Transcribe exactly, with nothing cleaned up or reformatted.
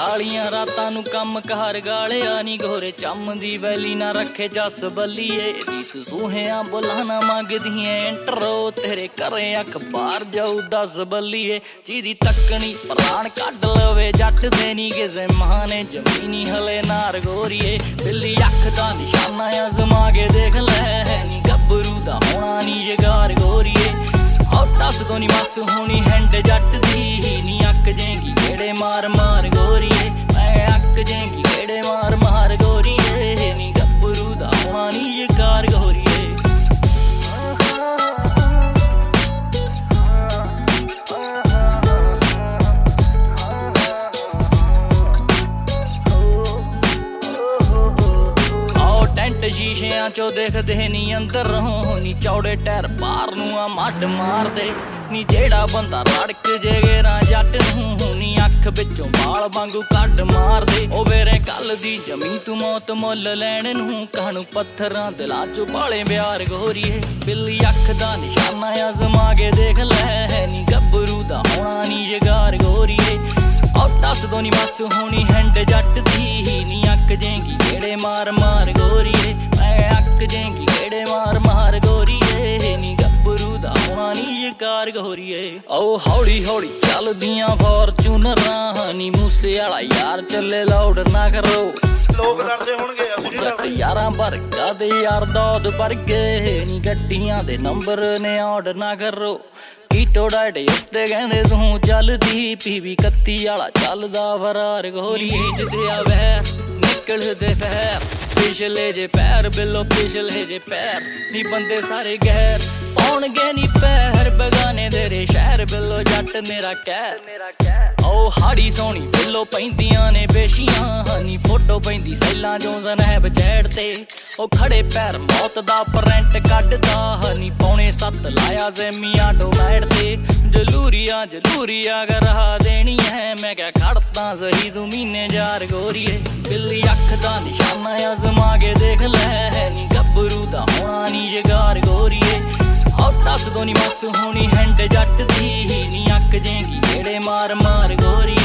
कालियां रातां नूं कम कार गालिया नी गोरे चम दी वैली ना रखे जस बल्लीए रीत सूहियां बुलाना मंगदियां इंटरो तेरे घरे अखबार जाऊ दस बल्लीए चीदी तकनी प्राण कढ लवे जट दे नी किसे मां ने जमीनी हले नार गोरीए बिल्ली अख दा निशाना अजमा के देख लै नी गब्बरू दा होना नी शिकार गोरीए दस तो नी मस होनी हैंड जट दी नी अक जेंगी गेड़े मार मार गोरीए मैं अक जेंगी गेड़े मार मार गोरीए नी गब्बरू दा होना नी शिकार गोरीए शीशियां चो देखदे नी अंदर रहो नी चौड़े टैर पार नूं आ मड मार दे नी जेड़ा बंदा रड़क जे गेरा जट नूं नी अख विचों बाल वांगू कड मार दे ओ वेरे कल दी जमी तू मौत मुल लैण नूं कानू पत्थरां दिलां चो बाले प्यार गोरीए बिल्ली अख दा निशाना अजमा के देख लै नी गब्बरू दा होना नी शिकार गोरीए दस दो नी मस होनी हैंड जट दी नी अक जेंगी गेड़े मार मार गोरीए मैं अक जेंगी गेड़े मार मार गोरीए नी गब्बरू दा होना नी शिकार गोरीए ओ हौली हौली चलदियां फॉर्च्यूनरां नी मूसे वाला यार चले लाउड ना करो लोग डरदे होणगे जट यारां वर्गा दे यार दौद वर्गे नी गड्डियां दे नंबर ने ऑर्डर ना करो कीटो डाइटे उत्ते कहंदे तूं चलदी पीवी कत्ती वाला चलदा फरार गोरी जिद्दिया वैर निकलदे फैर पिछले जे पैर बिलो पिछले जे पैर नी बंदे सारे गैर पौणगे नी पैर बगाने तेरे शहर बिलो जट मेरा कैर ओ हाड़ी सोनी बिलो पैंदियां ने बेशियां नी फोटो पैंदी सैलां जो जनैब जैड़ ते ओ खड़े पैर मौत दा परैंट कढदा नी पौने सत्त लाया ज़ेमिया डोमैड ते जलूरिया जलूरिया करा देनी है मैं क्या खड़ता सही तू महीने जार गोरीए बिल्ली अख दा निशाना अजमा के देख लै नी गब्बरू दा होना नी शिकार गोरीए दस दो नी मस होनी हैंड जट दी नी अक जेंगी गेड़े मार मार गोरी